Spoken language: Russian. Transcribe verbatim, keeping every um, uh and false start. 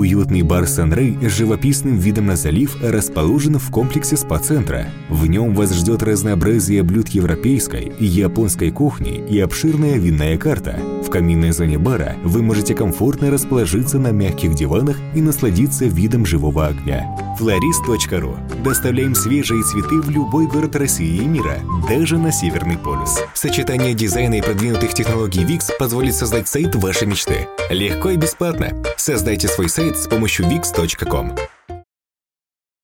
Уютный бар «Сан-Рэй» с живописным видом на залив расположен в комплексе спа-центра. В нем вас ждет разнообразие блюд европейской и японской кухни и обширная винная карта. В каминной зоне бара вы можете комфортно расположиться на мягких диванах и насладиться видом живого огня. флорист точка ру. Доставляем свежие цветы в любой город России и мира, даже на Северный полюс. Сочетание дизайна и продвинутых технологий Wix позволит создать сайт вашей мечты. Легко и бесплатно. Создайте свой сайт с помощью викс точка ком.